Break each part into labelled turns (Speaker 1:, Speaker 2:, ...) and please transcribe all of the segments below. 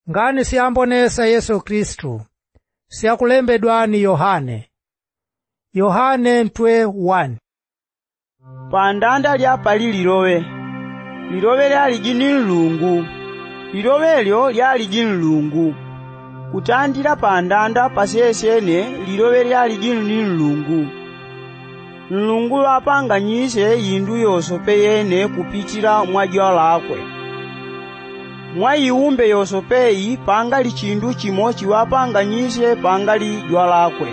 Speaker 1: ngani siyambonesa Yesu Kristu siyakulembedwa ni Yohane. Yohane 1.
Speaker 2: Pandanda lyapali lilowe. Lilowe lyali jini Mulungu. Lilowe lyo lyali jini Mulungu. Kutandira pandanda pasesene lilowe lyali jini Mulungu. Mulungu wapanganyise yindu yosope yene kupitira mwa jwa lakwe. Mwa iumbe yosopeyi pangali chindu chimo chiwapanganyise pangali jwa lakwe.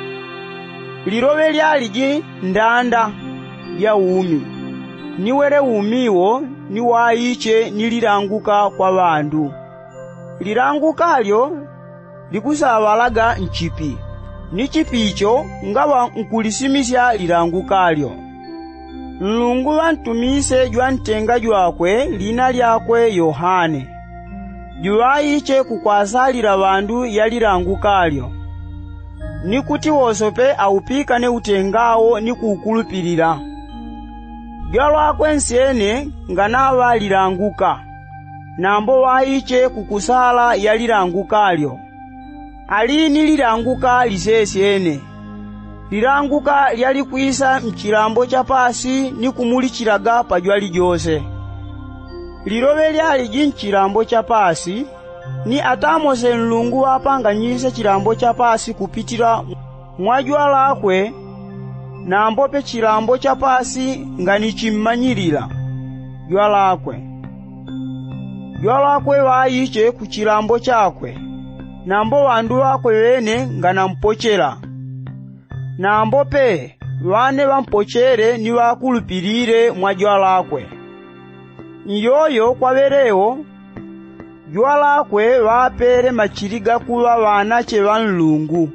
Speaker 2: Lilowe lyali ndanda ya umi. Niwere umiwo niwayiche niliranguka kwa bandu. Liranguka lyo likusabalaga nchipi. Nichipi icho ngawa nkulisimisya liranguka lyo. Mulungu wantumise jwantenga jwakwe lina lyakwe Yohane. Juwayiche kukwasalira bandu yaliranguka lyo. Nikuti wosope awupikane utengawo nikukulupilira. Gyalwakwe nsene nganawa liranguka. Nambo wayiche kukusala yaliranguka lyo. Alini liranguka lisesene. Liranguka lyali kwisa mchilambo cha pasi ni kumulichiraga pajwali jose. Lilowe lyali jinchilambo cha pasi ni atamose Mulungu wapanganyise chilambo cha pasi kupitira mwajwa lakwe nambo pe chilambo cha pasi ngani chimmanyirira jwa lakwe. Jwa lakwe wayiche ku chilambo chakwe nambo wandu wakwe wene ngana mpochera. Nambo pe wane wampochere ni wakulupirire mwa jwa lakwe. Nyoyo kwa vereo jwa lakwe wapere machiriga kuwa wanache wa Mulungu.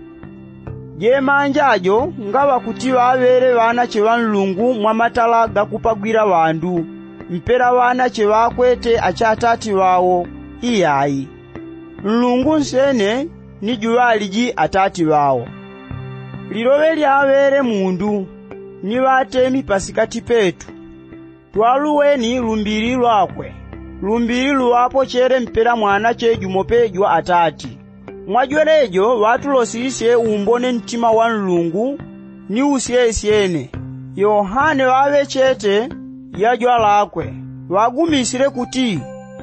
Speaker 2: Je manjajo ngawa kuti wabere wanache wa Mulungu mwa matala gakupagwira wandu. Mpera wanache wakwete achatati wawo iyayi. Mulungu nsene ni juwaliji atati wawo. Lilowe lyawere mundu ni watemi pasikati petu. Twaluweni lumbiri lwakwe. Lumbiri lwapo chere mpera mwanache jumope jwa atati. Mwajwerejo watulosisye umbone ntima wa Mulungu ni usyesyene. Yohane wawe chete ya jwa lakwe. Wagumisire kuti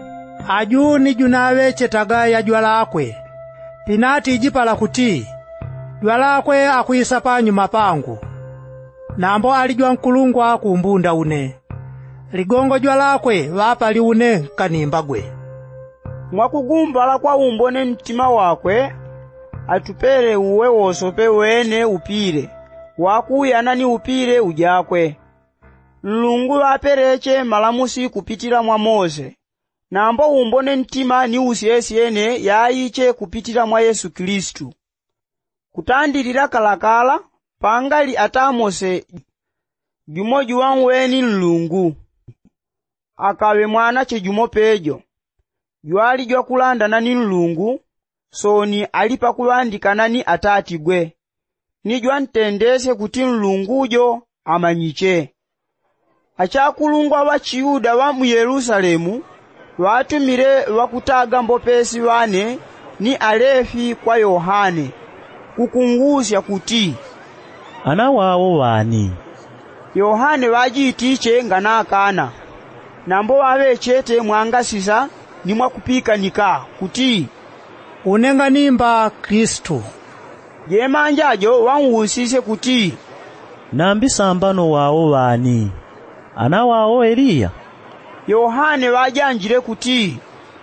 Speaker 2: ajuni junawe chetaga ya jwa lakwe. Pinati ijipala kuti jwa lakwe akuyisa panyuma pangu. Nambo alijwa nkulungwa kumbunda une. Ligongo jwa lakwe wapa liune kanimbagwe. Mwakugumbala kwa umbone ntima wakwe atupere uwe wosope wene upire. Wakuyana ni upire ujakwe. Mulungu wapereche malamusi kupitira mwa Mose. Nambo umbone ntima ni usyesyene yayiche kupitira mwa Yesu Kristu. Kutandirira kalakala pangali atamose jumoju wanweni Mulungu. Akawe mwanache jumopejo. Jwali jwa kulandana ni Mulungu, soni alipa kulandikana ni atati gwe. Ni jwa ntendese kuti Mulungujo amanyiche. Achakulungwa wa Chiyuda wa mu Yerusalemu, watumire wakutaga mbopesi wane ni Alefi kwa Yohane. Kukungusya kuti
Speaker 3: ana wawo wani.
Speaker 2: Yohane wajitiche nganakana. Nambo wawe chete mwangasisa ni mwakupika nika kuti unenga nimba Kristu. Jemanjajo wanguhusise kuti
Speaker 3: nambi sambano wawo wani. Ana wawo Eliya.
Speaker 2: Yohane wajanjire kuti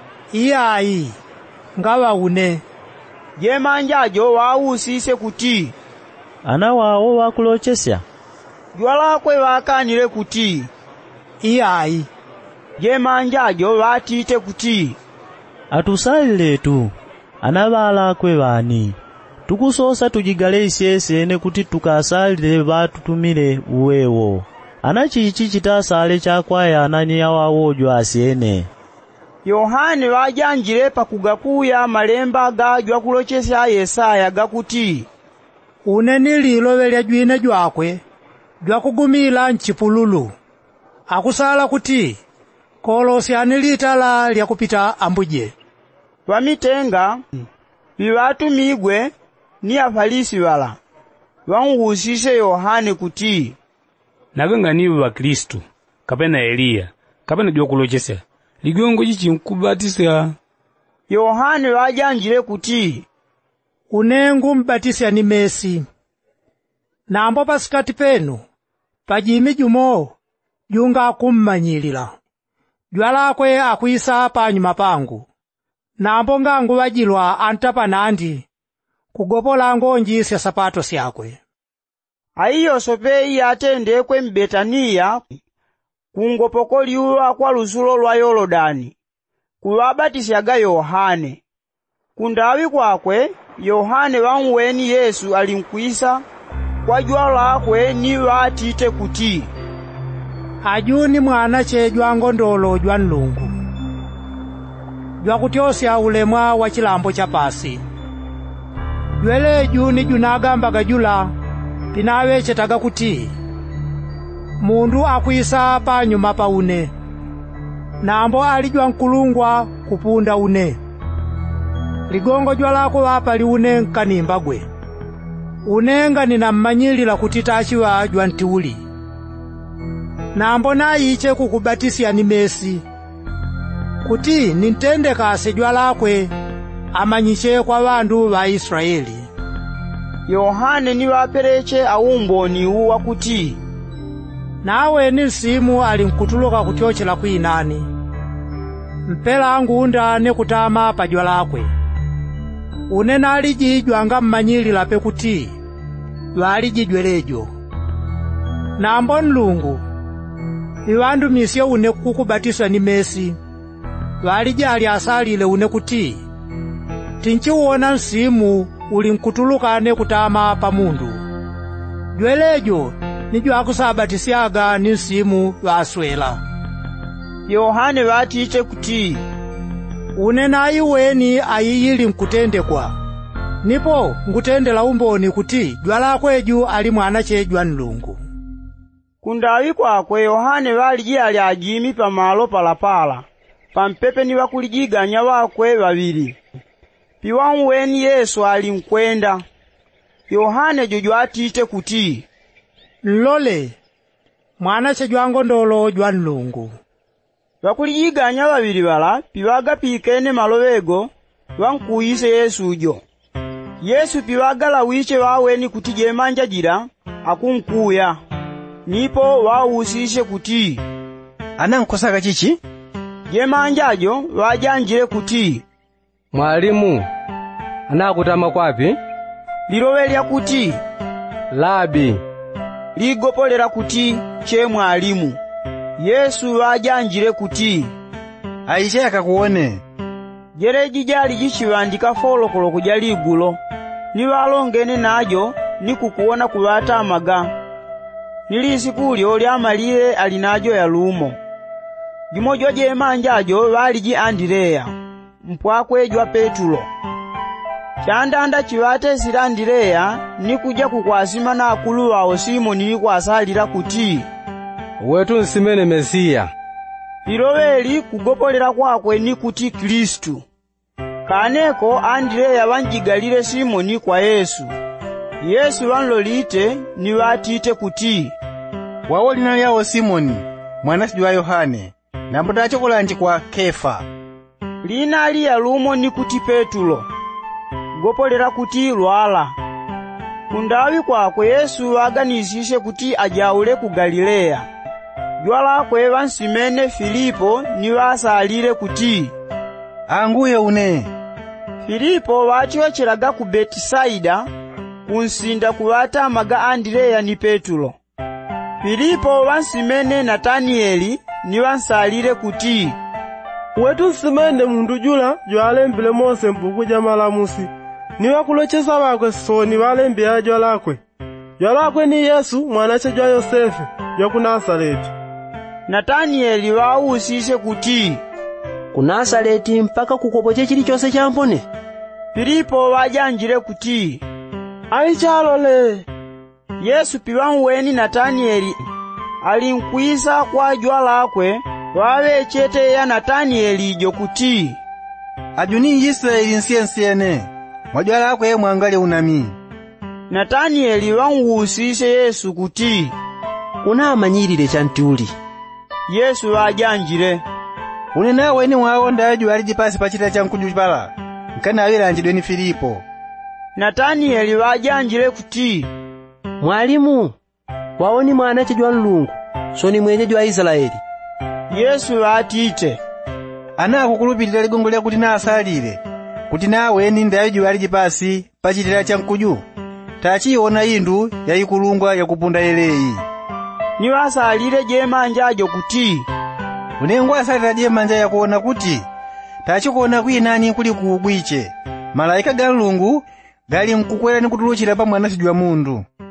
Speaker 2: iyayi ngawa une. Jemanjajo wahusise kuti
Speaker 3: ana wawo wakulochesya.
Speaker 2: Jwa lakwe wakanire kuti iyayi. Jemanjajo watite kuti
Speaker 3: atusalile tu. Ana balakwe bani. Tukusosa tujigale isyesene kuti tukasalile batutumile uwewo. Ana chichi chitasale chakwaya anani yawawo jwa asyene.
Speaker 2: Yohane wajanjire pakugakuya malemba gajwa kulochesya Yesaya gakuti uneni lilowe lya jwine jwakwe jwa kugumila nchipululu. Akusala kuti kolosya nilitala lya kupita ambuje. Vamitenga vivatumigwe ni Afarisi vala vanhusise Yohane kuti
Speaker 4: navenga niwe wa Kristu kapena Eliya kapena dyokulochesa ligongo chichimkubatisa.
Speaker 2: Yohane vajanjire kuti
Speaker 1: unengu mbatisya ni Mesi, nambo pasikati penu pajimi jumo junga akummanyilila jwalakwe akwisa panyuma pangu, nambo ngangu vajilwa antapanandi kugopola ngonjisya sapato syakwe.
Speaker 2: Aiyo sopeyi atendekwe mbetaniya kungopoko liuwa kwa luzulo lwa Yorodani kuwabatisyaga Yohane. Kundawi kwakwe Yohane vanweni Yesu alinkwisa kwa jwa lakwe ni vatite kuti
Speaker 1: ajuni mwana che jwangondolo jwa nlungu jwakutyosya ulemwa wa chilambo cha pasi. Jwele juni junagambaga jula pinawechetaga kuti mundu akwisa panyuma pa une, nambo ali jwa nkulungwa kupunda une. Ligongo jwalako wapa liune nkanimba gwe, unenga ninammanyilila kuti tachiwa jwa ntiuli. Nambo nayiche kukubatisya ni Mesi kuti nintendekase jwalakwe amanyiche kwa vandu va Israeli.
Speaker 2: Yohane ni wapereche aumboni uwa kuti
Speaker 1: nawe ni nsimu alinkutuluka kutyochela kwinani mpela ngunda ne kutama pa jwalakwe. Unena alijijwa nga mmanyilila pekuti valijijwelejo. Nambo nlungu iwandu misyo une kukubatiswa ni Mesi valijali asalile une kuti tinchiwona nsimu ulinkutuluka ne kutama pa mundu. Jwelejo nijo akusabatisyaga ni nsimu vaswela.
Speaker 2: Yohane vatiche kuti
Speaker 1: unena iweni ayiyili nkutendekwa, nipo ngutendela umboni kuti jwalakweju ali mwana che jwa nlungu.
Speaker 2: Kundawi kwakwe Yohane valijali ajimi pamalo palapala pampepe ni vakulijiganya wakwe vavili. Piwamweni Yesu alinkwenda. Yohane jojo atite kuti
Speaker 1: nlole mwana che jwangondolo jwa nlungu.
Speaker 2: Vakulijiganya vavili vala piwaga pikene malovego vankuyise Yesu ujo. Yesu piwagala wiche waweni kuti jemanja jira akunkuya. Nipo wawusishe kuti
Speaker 5: anankosaka chichi?
Speaker 2: Jemanjajo wajanjire kuti
Speaker 6: Mwalimu, anakutama kwapi?
Speaker 2: Lilovelya kuti
Speaker 6: Labi.
Speaker 2: Ligopolera kuti che mwalimu. Yesu wajanjire kuti
Speaker 5: aiche akakuone.
Speaker 2: Jereji jali jichivandika folokolo kuja ligulo. Niwalongene najo ni kukuona kuwata amaga. Nilisi kulyo lyamalile alinajo ya lumo. Jimojo jemanjajo valiji Andireya mpwakwe jwa Petulo. Chandanda chiwate sila Andireya ni kuja kukwasima na akulu wao Simoni kwasalira kuti
Speaker 6: wetu nsimene Mesiya.
Speaker 2: Liloveli kugopolera kwakwe ni kuti Kristu. Kaneko Andireya vanjigalile Simoni kwa Yesu. Yesu vanlolite ni vatite kuti
Speaker 5: wawo lina lyawo Simoni mwana sijwa Yohane, nambo tachokolanji kwa Kefa.
Speaker 2: Lina aliya lumo ni kuti Petulo, gopolera kuti lwala. Kundawi kwakwe Yesu aganisishe kuti ajaule ku Galileya. Jwalakwe vansimene Filipo ni vasalile kuti
Speaker 5: anguye une.
Speaker 2: Filipo vachiwechelaga ku Betisaida kunsinda kuwata amaga Andireya ni Petulo. Filipo vansimene Natanieli ni vansalile kuti
Speaker 7: wetu nsimene mundu jula jwalembile Mose mbuku ja malamusi niwe kulochesa bakwe soni valembya jwalakwe. Jwalakwe ni Yesu mwana che jwa Yosefe jwa ku Nazareti.
Speaker 2: Natanieli wawusishe kuti
Speaker 8: ku Nazareti mpaka kukopoche chili chose champone.
Speaker 2: Filipo wajanjire kuti
Speaker 7: aichalole.
Speaker 2: Yesu piwamweni Natanieli alinkwisa kwa jwalakwe wavechete ya Natanieli jo kuti
Speaker 5: ajuni Israeli nsiyensiyene mwadwalakwe mwangali unami.
Speaker 2: Nataniyeli wanwusise Yesu kuti
Speaker 8: unamanyirire chantuli.
Speaker 2: Yesu wajanjire
Speaker 5: unena weni wawo ndaju aliji pasi pachita chankuju pala nkana awilanjidwe ni Filipo.
Speaker 2: Nataniyeli wajanjire kuti
Speaker 8: Mwalimu, waoni mwana chejwa Mulungu, soni mwenyeji wa Israeli.
Speaker 2: Yesu atite
Speaker 5: anakukulupirira ligongo lya kuti nasalire kuti naweni ndaju aliji pasi pachitira chankuju tachiona indu yayikulungwa yakupunda eleyi.
Speaker 2: niwasalire jemanjajo kuti
Speaker 5: unengo asalira jemanja yakuona kuti tachikuona kwinani kuli kuugwiche malaika ga Mulungu gali mkukwera ni kutuluchira pa mwana sijwa mundu.